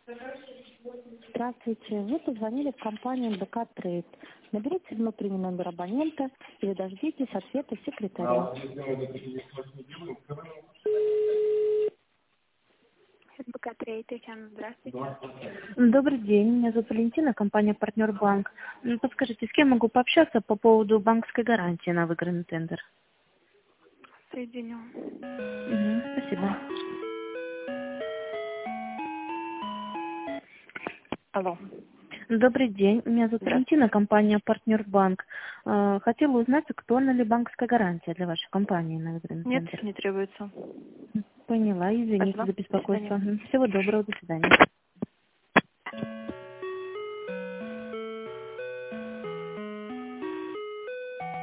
Здравствуйте. Вы позвонили в компанию МБК Трейд. Наберите внутренний номер абонента или дождитесь ответа секретаря. МБК Трейд, Татьяна, здравствуйте. Добрый день, меня зовут Валентина, компания «Партнер Банк». Подскажите, с кем могу пообщаться по поводу банковской гарантии на выигранный тендер? Соединю. Спасибо. Алло. Добрый день, меня зовут Валентина, компания «Партнер Банк». Хотела узнать, актуальна ли банковская гарантия для вашей компании на выигранный Нет, тендер? не требуется. Поняла, извините Спасибо. за беспокойство. До свидания. Всего доброго, до свидания.